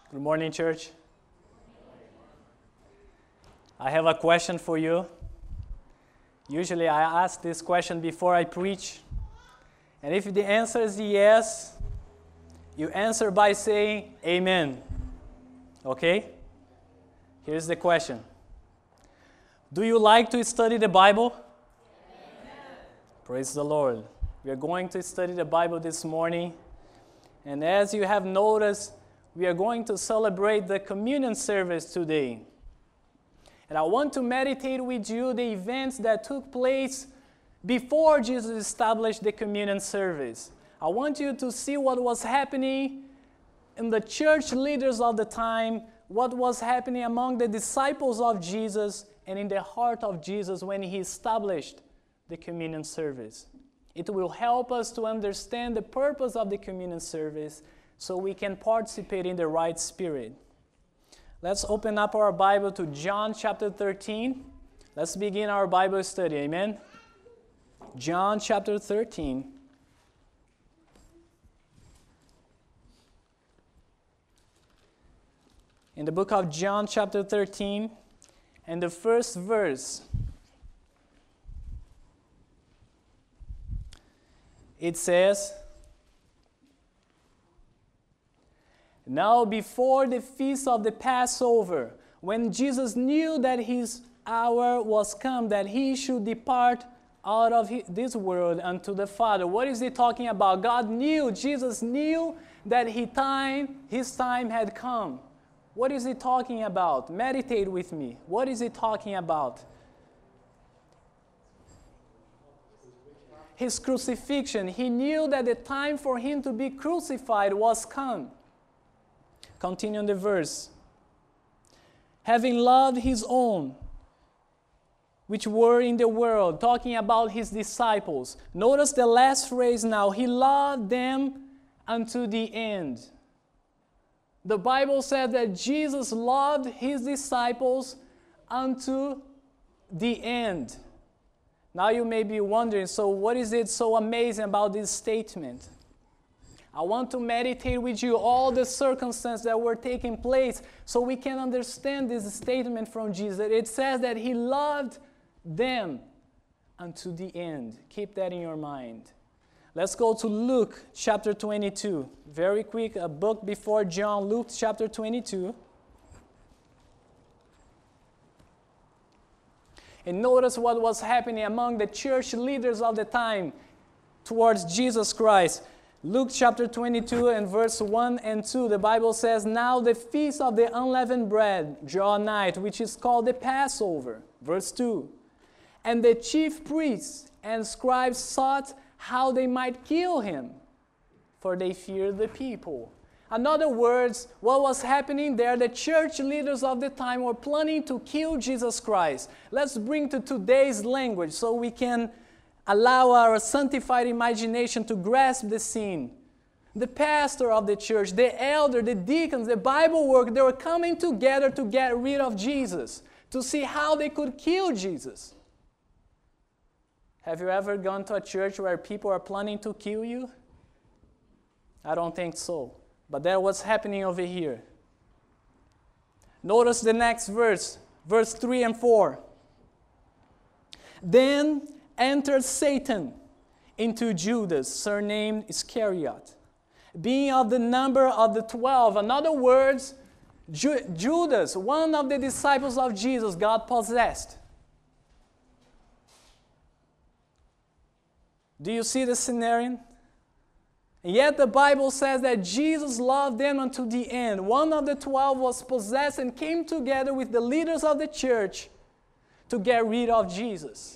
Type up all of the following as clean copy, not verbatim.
Good morning, church. I have a question for you. Usually I ask this question before I preach. And if the answer is yes, you answer by saying amen. Okay? Here's the question. Do you like to study the Bible? Amen. Praise the Lord. We are going to study the Bible this morning. And as you have noticed, we are going to celebrate the communion service today. And I want to meditate with you the events that took place before Jesus established the communion service. I want you to see what was happening in the church leaders of the time, what was happening among the disciples of Jesus, and in the heart of Jesus when he established the communion service. It will help us to understand the purpose of the communion service so we can participate in the right spirit. Let's open up our Bible to John chapter 13. Let's begin our Bible study. Amen? John chapter 13. In the book of John chapter 13, and the first verse, it says, "Now before the feast of the Passover, when Jesus knew that his hour was come, that he should depart out of this world unto the Father." What is he talking about? God knew, Jesus knew that his time had come. What is he talking about? Meditate with me. What is he talking about? His crucifixion. He knew that the time for him to be crucified was come. Continue on the verse. "Having loved his own, which were in the world," talking about his disciples. Notice the last phrase now. He loved them unto the end. The Bible said that Jesus loved his disciples unto the end. Now you may be wondering, so what is it so amazing about this statement? I want to meditate with you all the circumstances that were taking place so we can understand this statement from Jesus. It says that he loved them unto the end. Keep that in your mind. Let's go to Luke chapter 22. Very quick, a book before John, Luke chapter 22. And notice what was happening among the church leaders of the time towards Jesus Christ. Luke chapter 22 and verse 1 and 2, the Bible says, "Now the feast of the unleavened bread draw nigh, which is called the Passover." Verse 2, "And the chief priests and scribes sought how they might kill him, for they feared the people." In other words, what was happening there, the church leaders of the time were planning to kill Jesus Christ. Let's bring to today's language so we can allow our sanctified imagination to grasp the scene. The pastor of the church, the elder, the deacons, the Bible work, they were coming together to get rid of Jesus, to see how they could kill Jesus. Have you ever gone to a church where people are planning to kill you? I don't think so. But that's what's happening over here. Notice the next verse 3 and 4. "Then entered Satan into Judas, surnamed Iscariot, being of the number of the 12. In other words, Judas, one of the disciples of Jesus, got possessed. Do you see the scenario? And yet the Bible says that Jesus loved them unto the end. One of the 12 was possessed and came together with the leaders of the church to get rid of Jesus.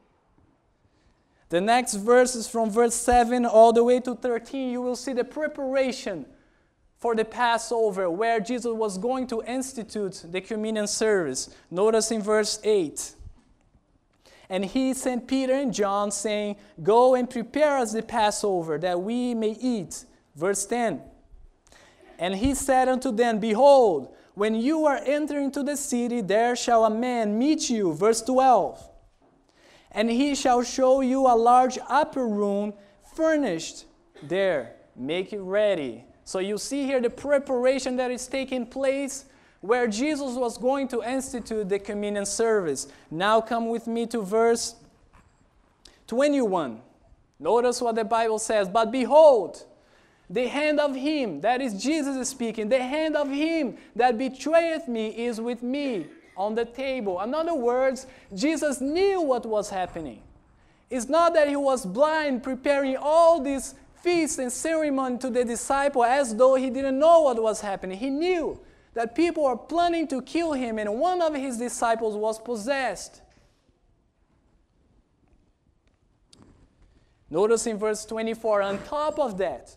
The next verses from verse 7 all the way to 13, you will see the preparation for the Passover, where Jesus was going to institute the communion service. Notice in verse 8. "And he sent Peter and John, saying, Go and prepare us the Passover, that we may eat." Verse 10. "And he said unto them, Behold, when you are entering into the city, there shall a man meet you." Verse 12. "And he shall show you a large upper room furnished there. Make it ready." So you see here the preparation that is taking place where Jesus was going to institute the communion service. Now come with me to verse 21. Notice what the Bible says. But behold, the hand of him, that is Jesus speaking, the hand of him that betrayeth me is with me on the table. In other words, Jesus knew what was happening. It's not that he was blind, preparing all these feasts and ceremony to the disciple as though he didn't know what was happening. He knew that people were planning to kill him, and one of his disciples was possessed. Notice in verse 24, on top of that,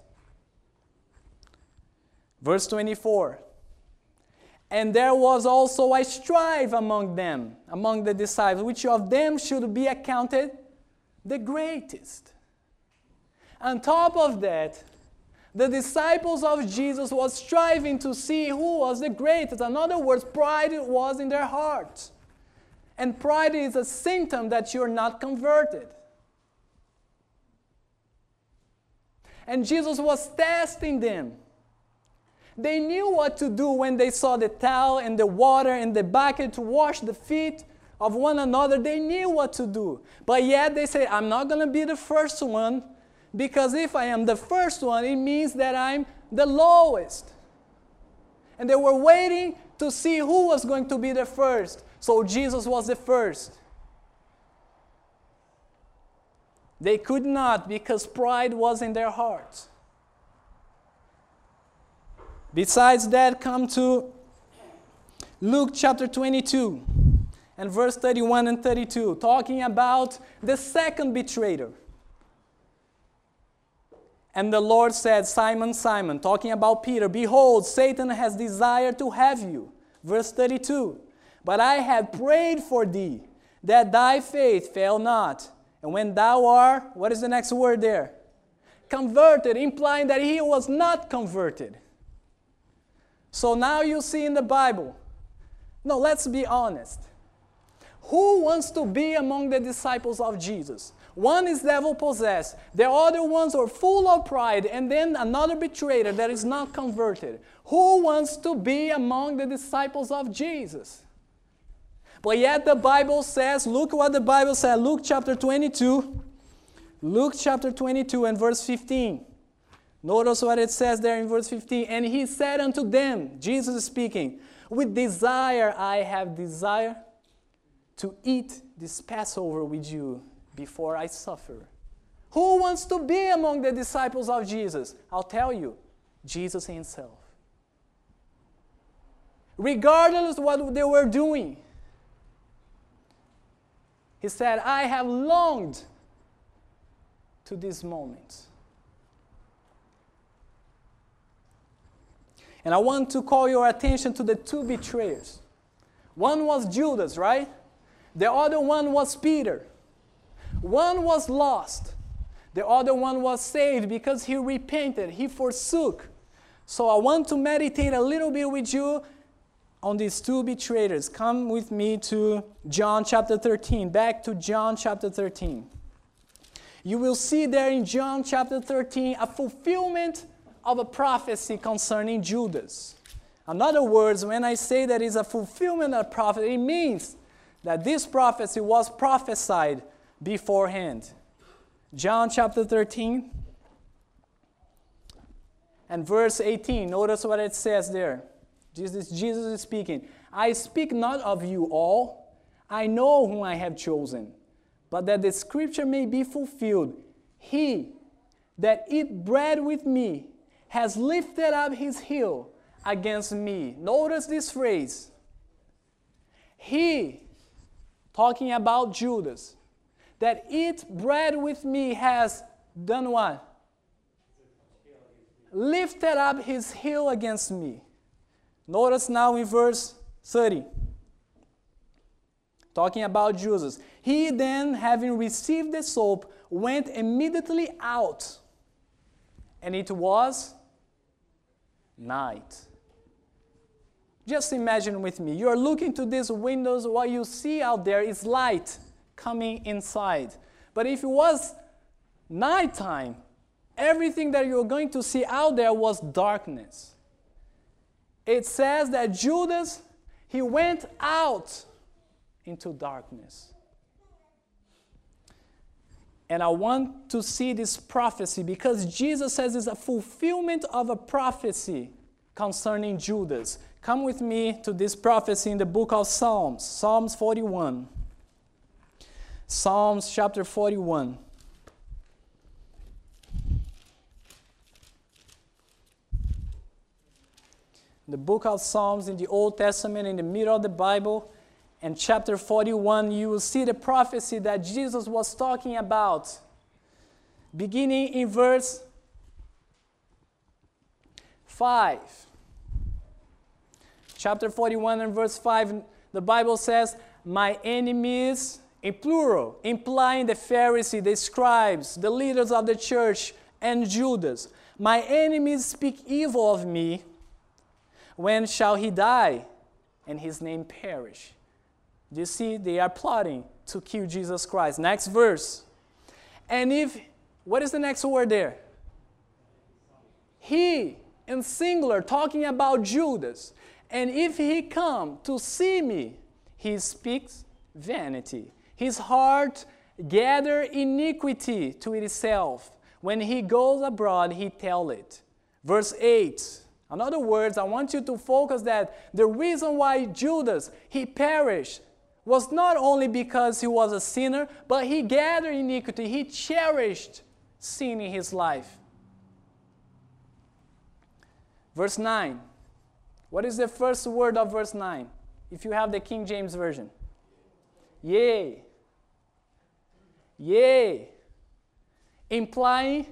verse 24, and there was also a strife among them, among the disciples, which of them should be accounted the greatest. On top of that, the disciples of Jesus was striving to see who was the greatest. In other words, pride was in their hearts. And pride is a symptom that you're not converted. And Jesus was testing them. They knew what to do when they saw the towel and the water and the bucket to wash the feet of one another. They knew what to do. But yet they said, I'm not going to be the first one, because if I am the first one, it means that I'm the lowest. And they were waiting to see who was going to be the first. So Jesus was the first. They could not, because pride was in their hearts. Besides that, come to Luke chapter 22 and verse 31 and 32, talking about the second betrayer. And the Lord said, Simon, Simon, talking about Peter, behold, Satan has desired to have you. Verse 32, but I have prayed for thee, that thy faith fail not. And when thou art, what is the next word there? Converted, implying that he was not converted. So now you see in the Bible, no, let's be honest. Who wants to be among the disciples of Jesus? One is devil-possessed. The other ones are full of pride. And then another betrayer that is not converted. Who wants to be among the disciples of Jesus? But yet the Bible says, look what the Bible says, Luke chapter 22. Luke chapter 22 and verse 15. Notice what it says there in verse 15. And he said unto them, Jesus is speaking, with desire I have desire to eat this Passover with you before I suffer. Who wants to be among the disciples of Jesus? I'll tell you, Jesus himself. Regardless of what they were doing, he said, I have longed to this moment. And I want to call your attention to the two betrayers. One was Judas, right? The other one was Peter. One was lost. The other one was saved because he repented. He forsook. So I want to meditate a little bit with you on these two betrayers. Come with me to John chapter 13. Back to John chapter 13. You will see there in John chapter 13 a fulfillment of a prophecy concerning Judas. In other words, when I say that it's a fulfillment of prophecy, it means that this prophecy was prophesied beforehand. John chapter 13 and verse 18. Notice what it says there. Jesus is speaking. I speak not of you all. I know whom I have chosen. But that the scripture may be fulfilled. He that eat bread with me has lifted up his heel against me. Notice this phrase. He, talking about Judas, that eat bread with me has done what? Lifted up his heel against me. Notice now in verse 30. Talking about Judas. He then, having received the soap, went immediately out. And it was night. Just imagine with me. You are looking to these windows. What you see out there is light coming inside. But if it was nighttime, everything that you're going to see out there was darkness. It says that Judas, he went out into darkness. And I want to see this prophecy because Jesus says it's a fulfillment of a prophecy concerning Judas. Come with me to this prophecy in the book of Psalms, Psalms 41. Psalms chapter 41. The book of Psalms in the Old Testament, in the middle of the Bible, and chapter 41, you will see the prophecy that Jesus was talking about. Beginning in verse 5. Chapter 41 and verse 5, the Bible says, my enemies, in plural, implying the Pharisees, the scribes, the leaders of the church, and Judas. My enemies speak evil of me. When shall he die and his name perish? Do you see? They are plotting to kill Jesus Christ. Next verse. And if, what is the next word there? He, in singular, talking about Judas. And if he come to see me, he speaks vanity. His heart gather iniquity to itself. When he goes abroad, he tell it. Verse 8. In other words, I want you to focus that the reason why Judas, he perished, was not only because he was a sinner, but he gathered iniquity. He cherished sin in his life. Verse 9. What is the first word of verse 9? If you have the King James Version. Yea. Yea. Implying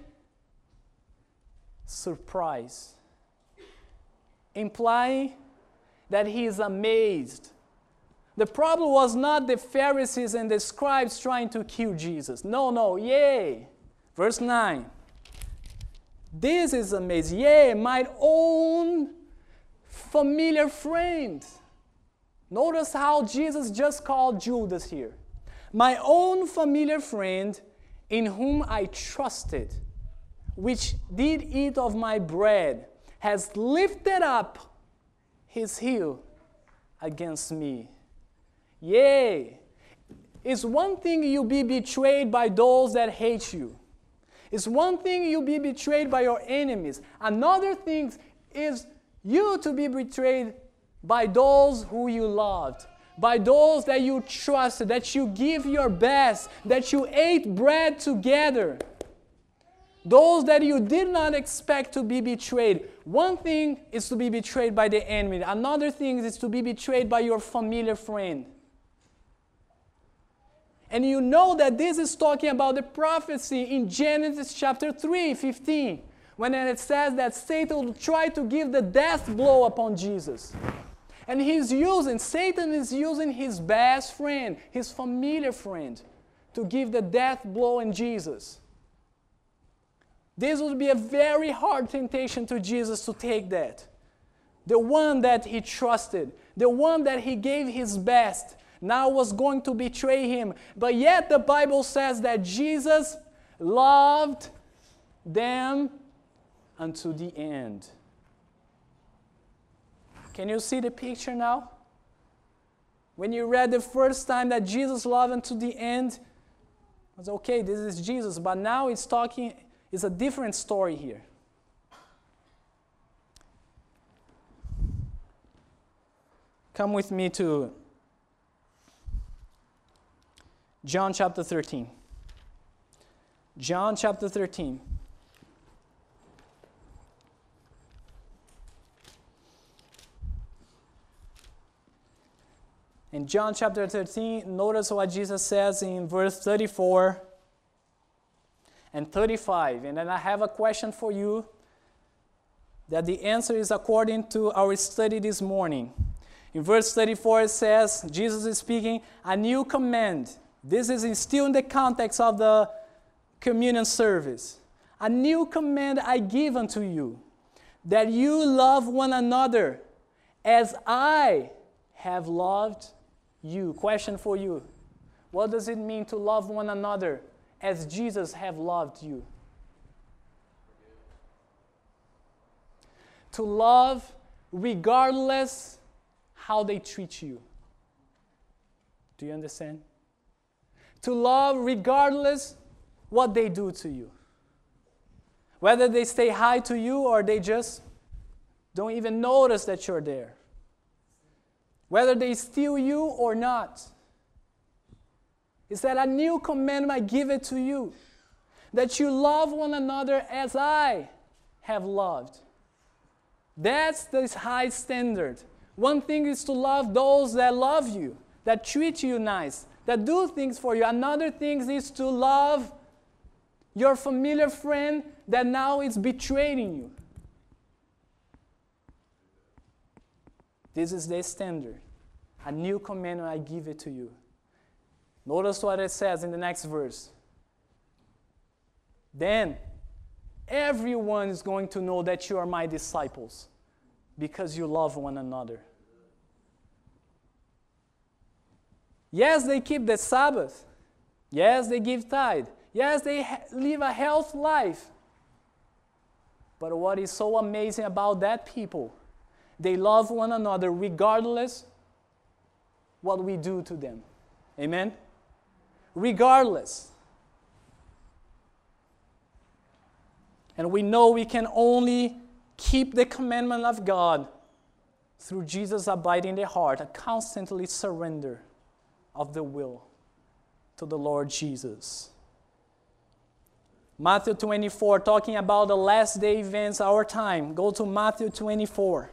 surprise. Implying that he is amazed. The problem was not the Pharisees and the scribes trying to kill Jesus. No, yea. Verse 9. This is amazing. Yea, my own familiar friend. Notice how Jesus just called Judas here. My own familiar friend in whom I trusted, which did eat of my bread, has lifted up his heel against me. Yea, it's one thing you be betrayed by those that hate you. It's one thing you be betrayed by your enemies. Another thing is you to be betrayed by those who you loved, by those that you trusted, that you give your best, that you ate bread together. Those that you did not expect to be betrayed. One thing is to be betrayed by the enemy. Another thing is to be betrayed by your familiar friend. And you know that this is talking about the prophecy in Genesis chapter 3:15, when it says that Satan will try to give the death blow upon Jesus. And Satan is using his best friend, his familiar friend, to give the death blow in Jesus. This would be a very hard temptation to Jesus to take that. The one that he trusted, the one that he gave his best, now was going to betray him. But yet the Bible says that Jesus loved them unto the end. Can you see the picture now? When you read the first time that Jesus loved unto the end, I was okay, this is Jesus. But now it's a different story here. Come with me to John chapter 13. John chapter 13. In John chapter 13, notice what Jesus says in verse 34 and 35. And then I have a question for you that the answer is according to our study this morning. In verse 34 it says, Jesus is speaking, a new command. This is still in the context of the communion service. A new command I give unto you, that you love one another as I have loved you. Question for you. What does it mean to love one another as Jesus have loved you? to love regardless how they treat you. Do you understand? To love regardless what they do to you. Whether they stay high to you or they just don't even notice that you're there. Whether they steal you or not. Is that a new commandment I give it to you? That you love one another as I have loved. That's the high standard. One thing is to love those that love you, that treat you nice, that do things for you. Another thing is to love your familiar friend that now is betraying you. This is the standard. A new commandment I give it to you. Notice what it says in the next verse. Then everyone is going to know that you are my disciples because you love one another. Yes, they keep the Sabbath. Yes, they give tithe. Yes, they live a healthy life. But what is so amazing about that people, they love one another regardless what we do to them. Amen? Regardless. And we know we can only keep the commandment of God through Jesus abiding in the heart, a constantly surrender of the will to the Lord Jesus. Matthew 24, talking about the last day events, our time. Go to Matthew 24.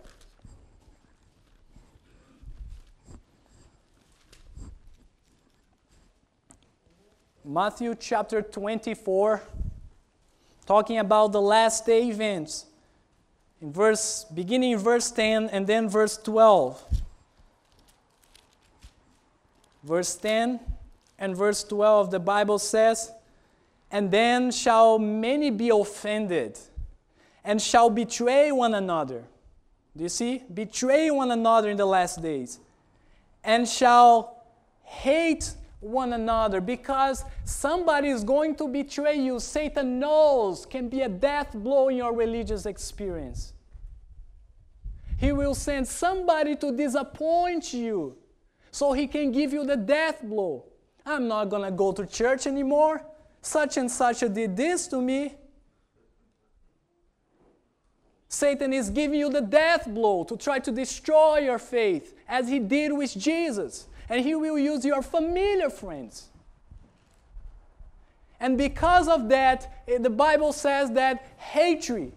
Matthew chapter 24, talking about the last day events. Beginning in verse 10 and then verse 12. Verse 10 and verse 12, the Bible says, "And then shall many be offended, and shall betray one another." Do you see? Betray one another in the last days. "And shall hate one another," because somebody is going to betray you. Satan knows can be a death blow in your religious experience. He will send somebody to disappoint you so he can give you the death blow. I'm not going to go to church anymore. Such and such did this to me. Satan is giving you the death blow to try to destroy your faith, as he did with Jesus. And he will use your familiar friends. And because of that, the Bible says that hatred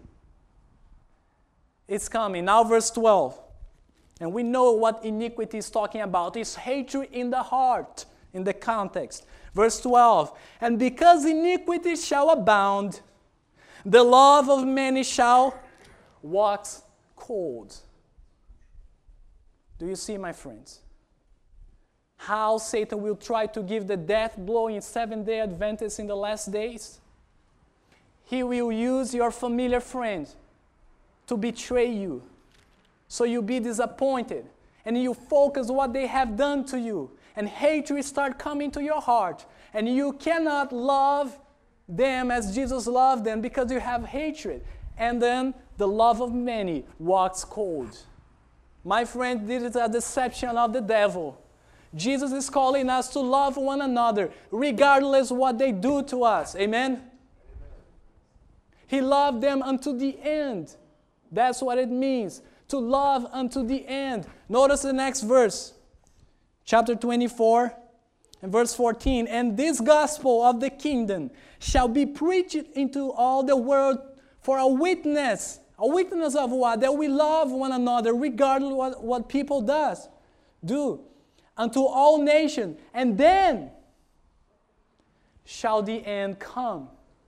is coming. Now verse 12. And we know what iniquity is talking about. It's hatred in the heart, in the context. Verse 12. "And because iniquity shall abound, the love of many shall wax cold." Do you see, my friends? How Satan will try to give the death blow in Seventh-day Adventists in the last days? He will use your familiar friend to betray you. So you be disappointed. And you focus what they have done to you. And hatred start coming to your heart. And you cannot love them as Jesus loved them because you have hatred. And then the love of many walks cold. My friend, this is a deception of the devil. Jesus is calling us to love one another regardless what they do to us. Amen? He loved them unto the end. That's what it means, to love unto the end. Notice the next verse, chapter 24 and verse 14. "And this gospel of the kingdom shall be preached into all the world for a witness. A witness of what? That we love one another regardless what people do. Unto all nations, and then shall the end come.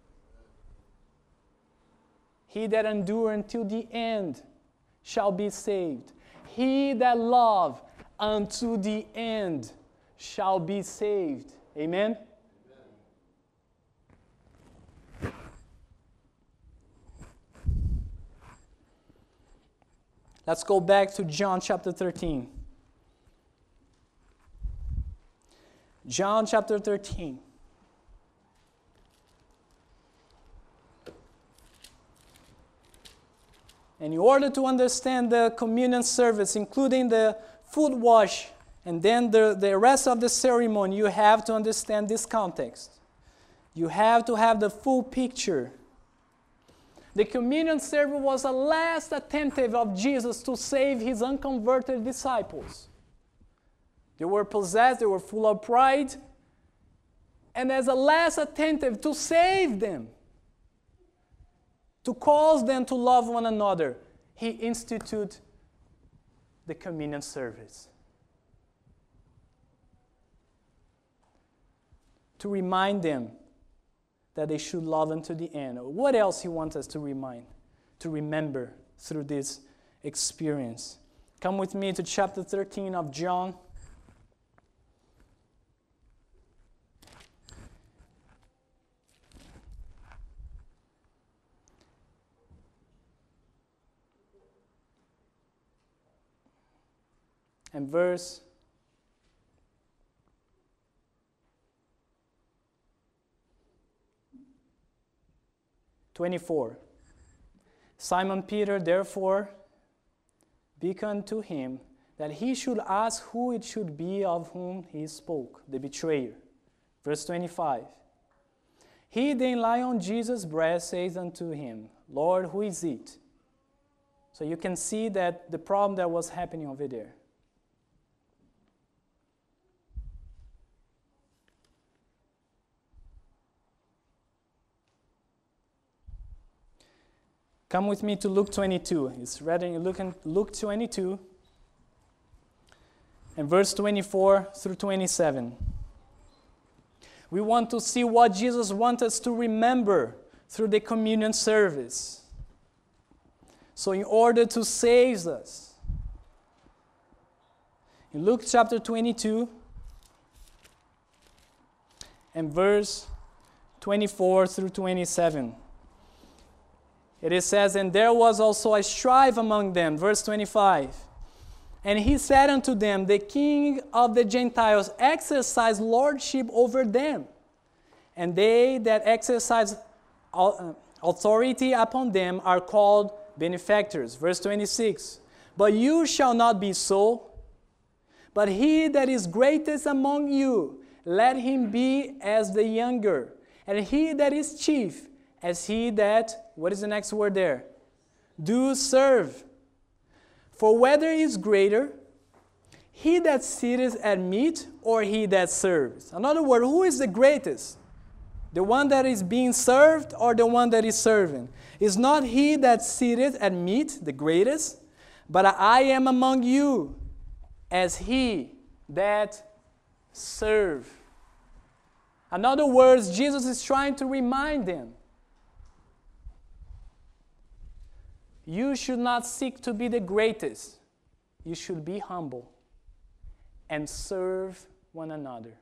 He that endure until the end shall be saved. He that love unto the end shall be saved." Amen? Let's go back to John chapter 13. John chapter 13. And in order to understand the communion service, including the foot wash and then the rest of the ceremony, you have to understand this context. You have to have the full picture. The communion service was the last attempt of Jesus to save his unconverted disciples. They were possessed, they were full of pride, and as a last attempt to save them, to cause them to love one another, he instituted the communion service. To remind them that they should love unto the end. What else he wants us to remember through this experience? Come with me to chapter 13 of John. And verse 24. Simon Peter therefore beckoned to him that he should ask who it should be of whom he spoke, the betrayer. Verse 25. He then lying on Jesus' breast says unto him, Lord, who is it? So you can see that the problem that was happening over there. Come with me to Luke 22. It's read in Luke 22 and verse 24 through 27. We want to see what Jesus wants us to remember through the communion service. So in order to save us, in Luke chapter 22 and verse 24 through 27, it says, and there was also a strife among them, verse 25. And he said unto them, the king of the Gentiles exercise lordship over them, and they that exercise authority upon them are called benefactors. Verse 26. But you shall not be so, but he that is greatest among you, let him be as the younger, and he that is chief, as he that, what is the next word there? Do serve. For whether is greater, he that sitteth at meat or he that serves? In other words, who is the greatest? The one that is being served or the one that is serving? Is not he that sitteth at meat the greatest? But I am among you as he that serve. In other words, Jesus is trying to remind them, you should not seek to be the greatest. You should be humble and serve one another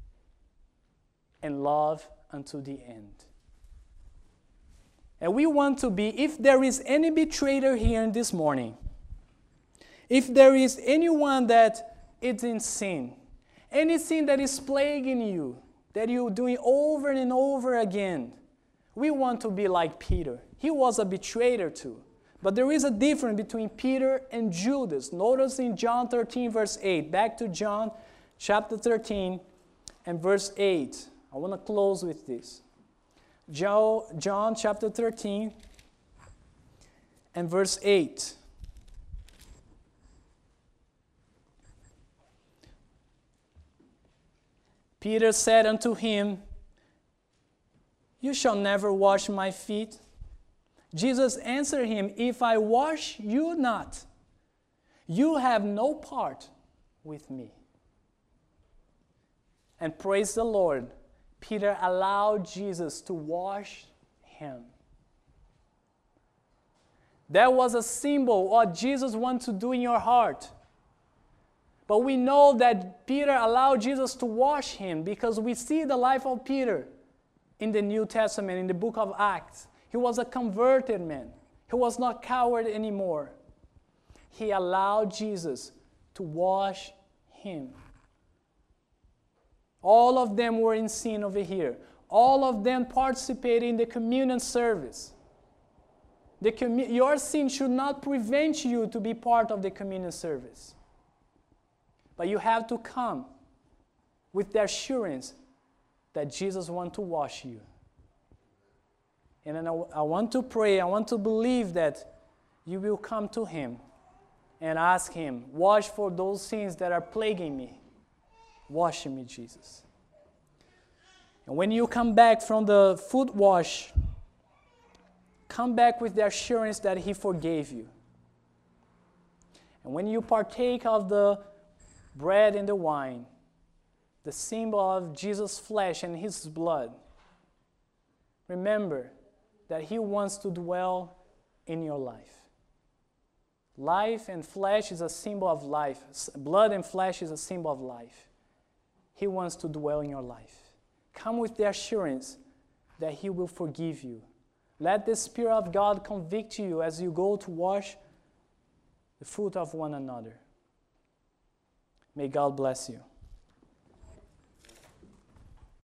and love unto the end. And we want to be, if there is any betrayer here this morning, if there is anyone that is in sin, any sin that is plaguing you, that you're doing over and over again, we want to be like Peter. He was a betrayer too. But there is a difference between Peter and Judas. Notice in John 13, verse 8. Back to John chapter 13 and verse 8. I want to close with this. John chapter 13 and verse 8. Peter said unto him, you shall never wash my feet. Jesus answered him, if I wash you not, you have no part with me. And praise the Lord, Peter allowed Jesus to wash him. That was a symbol of what Jesus wants to do in your heart. But we know that Peter allowed Jesus to wash him because we see the life of Peter in the New Testament, in the book of Acts. He was a converted man. He was not coward anymore. He allowed Jesus to wash him. All of them were in sin over here. All of them participated in the communion service. Your sin should not prevent you to be part of the communion service. But you have to come with the assurance that Jesus wants to wash you. And then I want to pray, I want to believe that you will come to Him and ask Him, wash for those sins that are plaguing me. Wash me, Jesus. And when you come back from the foot wash, come back with the assurance that He forgave you. And when you partake of the bread and the wine, the symbol of Jesus' flesh and His blood, remember that He wants to dwell in your life. Life and flesh is a symbol of life. Blood and flesh is a symbol of life. He wants to dwell in your life. Come with the assurance that He will forgive you. Let the Spirit of God convict you as you go to wash the foot of one another. May God bless you.